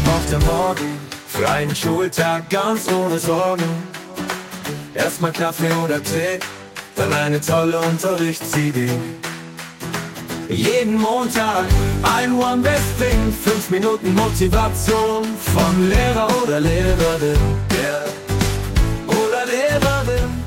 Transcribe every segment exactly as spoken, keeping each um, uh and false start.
auf der Morgen, für einen Schultag ganz ohne Sorgen. Erstmal Kaffee oder Tee, dann eine tolle Unterrichtsidee. Jeden Montag ein One Best Thing, fünf Minuten Motivation vom Lehrer oder Lehrerin, yeah. Oder Lehrerin.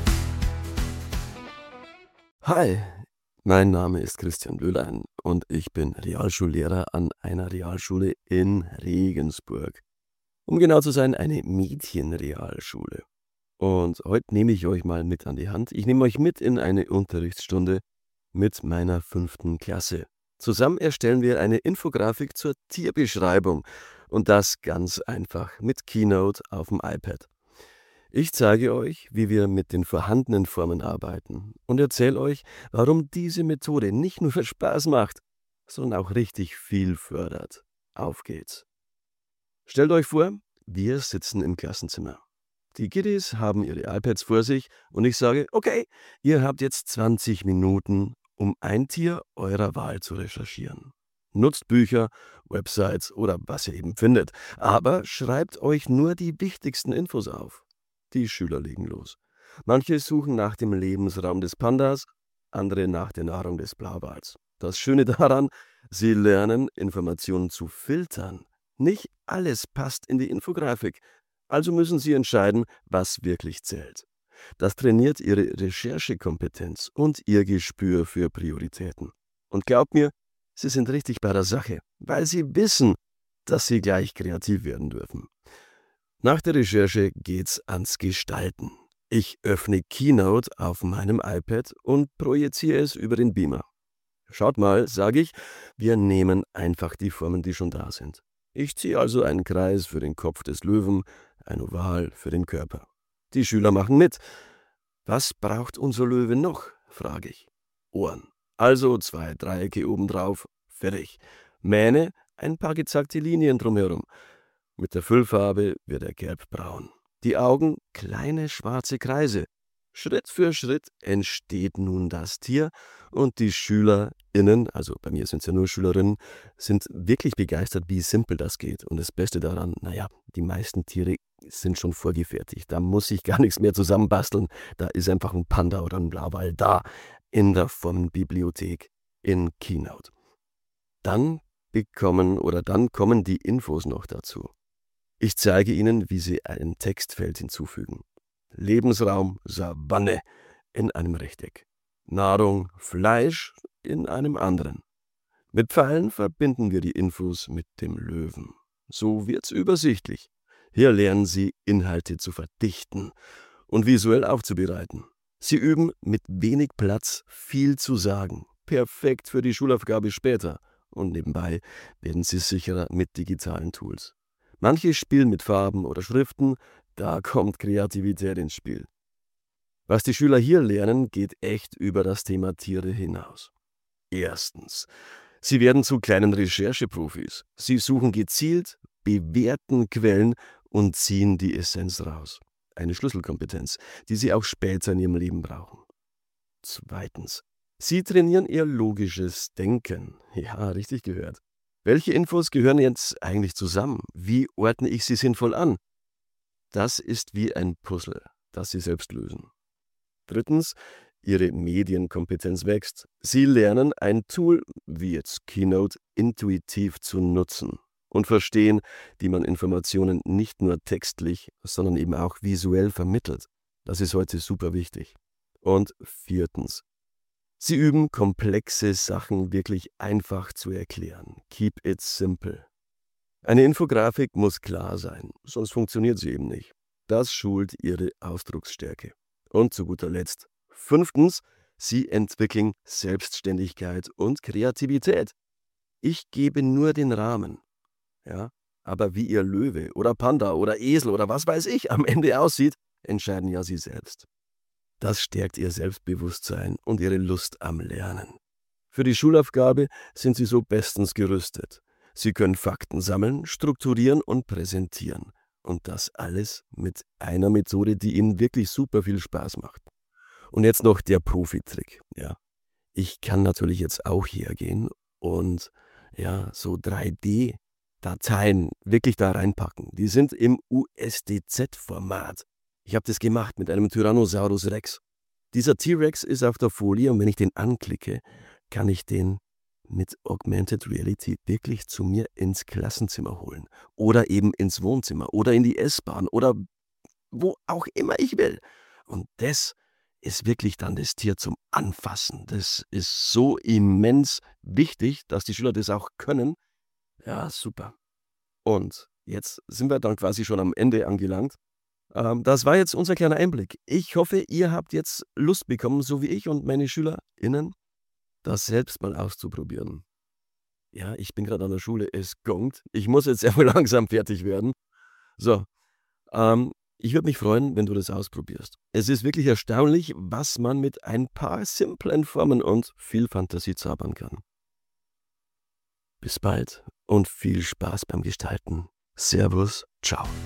Hi, mein Name ist Christian Löhlein und ich bin Realschullehrer an einer Realschule in Regensburg. Um genau zu sein, eine Mädchenrealschule. Und heute nehme ich euch mal mit an die Hand. Ich nehme euch mit in eine Unterrichtsstunde mit meiner fünften Klasse. Zusammen erstellen wir eine Infografik zur Tierbeschreibung und das ganz einfach mit Keynote auf dem iPad. Ich zeige euch, wie wir mit den vorhandenen Formen arbeiten und erzähle euch, warum diese Methode nicht nur für Spaß macht, sondern auch richtig viel fördert. Auf geht's! Stellt euch vor, wir sitzen im Klassenzimmer. Die Kiddies haben ihre iPads vor sich und ich sage, okay, ihr habt jetzt zwanzig Minuten, um ein Tier eurer Wahl zu recherchieren. Nutzt Bücher, Websites oder was ihr eben findet, aber schreibt euch nur die wichtigsten Infos auf. Die Schüler legen los. Manche suchen nach dem Lebensraum des Pandas, andere nach der Nahrung des Blauwals. Das Schöne daran, sie lernen, Informationen zu filtern. Nicht alles passt in die Infografik, also müssen sie entscheiden, was wirklich zählt. Das trainiert ihre Recherchekompetenz und ihr Gespür für Prioritäten. Und glaubt mir, sie sind richtig bei der Sache, weil sie wissen, dass sie gleich kreativ werden dürfen. Nach der Recherche geht's ans Gestalten. Ich öffne Keynote auf meinem iPad und projiziere es über den Beamer. Schaut mal, sage ich, wir nehmen einfach die Formen, die schon da sind. Ich ziehe also einen Kreis für den Kopf des Löwen, ein Oval für den Körper. Die Schüler machen mit. Was braucht unser Löwe noch, frage ich. Ohren. Also zwei Dreiecke obendrauf, fertig. Mähne, ein paar gezackte Linien drumherum. Mit der Füllfarbe wird er gelbbraun. Die Augen, kleine schwarze Kreise. Schritt für Schritt entsteht nun das Tier und die SchülerInnen, also bei mir sind es ja nur Schülerinnen, sind wirklich begeistert, wie simpel das geht. Und das Beste daran, naja, die meisten Tiere sind schon vorgefertigt. Da muss ich gar nichts mehr zusammenbasteln. Da ist einfach ein Panda oder ein Blauwal da in der Formenbibliothek in Keynote. Dann bekommen oder dann kommen die Infos noch dazu. Ich zeige Ihnen, wie Sie ein Textfeld hinzufügen. Lebensraum Savanne in einem Rechteck. Nahrung Fleisch in einem anderen. Mit Pfeilen verbinden wir die Infos mit dem Löwen. So wird's übersichtlich. Hier lernen Sie, Inhalte zu verdichten und visuell aufzubereiten. Sie üben, mit wenig Platz viel zu sagen. Perfekt für die Schulaufgabe später. Und nebenbei werden Sie sicherer mit digitalen Tools. Manche spielen mit Farben oder Schriften, da kommt Kreativität ins Spiel. Was die Schüler hier lernen, geht echt über das Thema Tiere hinaus. Erstens, sie werden zu kleinen Rechercheprofis. Sie suchen gezielt, bewerten Quellen und ziehen die Essenz raus. Eine Schlüsselkompetenz, die sie auch später in ihrem Leben brauchen. Zweitens, sie trainieren ihr logisches Denken. Ja, richtig gehört. Welche Infos gehören jetzt eigentlich zusammen? Wie ordne ich sie sinnvoll an? Das ist wie ein Puzzle, das Sie selbst lösen. Drittens, Ihre Medienkompetenz wächst. Sie lernen, ein Tool wie jetzt Keynote intuitiv zu nutzen und verstehen, wie man Informationen nicht nur textlich, sondern eben auch visuell vermittelt. Das ist heute super wichtig. Und viertens, Sie üben, komplexe Sachen wirklich einfach zu erklären. Keep it simple. Eine Infografik muss klar sein, sonst funktioniert sie eben nicht. Das schult Ihre Ausdrucksstärke. Und zu guter Letzt, fünftens, Sie entwickeln Selbstständigkeit und Kreativität. Ich gebe nur den Rahmen. Ja, aber wie Ihr Löwe oder Panda oder Esel oder was weiß ich am Ende aussieht, entscheiden ja Sie selbst. Das stärkt Ihr Selbstbewusstsein und Ihre Lust am Lernen. Für die Schulaufgabe sind Sie so bestens gerüstet. Sie können Fakten sammeln, strukturieren und präsentieren. Und das alles mit einer Methode, die Ihnen wirklich super viel Spaß macht. Und jetzt noch der Profi-Trick. Ja. Ich kann natürlich jetzt auch hergehen und ja, so drei D Dateien wirklich da reinpacken. Die sind im U S D Z-Format. Ich habe das gemacht mit einem Tyrannosaurus Rex. Dieser T-Rex ist auf der Folie und wenn ich den anklicke, kann ich den mit Augmented Reality wirklich zu mir ins Klassenzimmer holen oder eben ins Wohnzimmer oder in die S-Bahn oder wo auch immer ich will. Und das ist wirklich dann das Tier zum Anfassen. Das ist so immens wichtig, dass die Schüler das auch können. Ja, super. Und jetzt sind wir dann quasi schon am Ende angelangt. Ähm, das war jetzt unser kleiner Einblick. Ich hoffe, ihr habt jetzt Lust bekommen, so wie ich und meine SchülerInnen, das selbst mal auszuprobieren. Ja, ich bin gerade an der Schule, es gongt. Ich muss jetzt sehr langsam fertig werden. So, ähm, ich würde mich freuen, wenn du das ausprobierst. Es ist wirklich erstaunlich, was man mit ein paar simplen Formen und viel Fantasie zaubern kann. Bis bald und viel Spaß beim Gestalten. Servus, ciao.